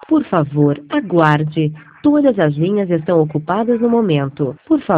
Por favor, aguarde. Todas as linhas estão ocupadas no momento. Por favor.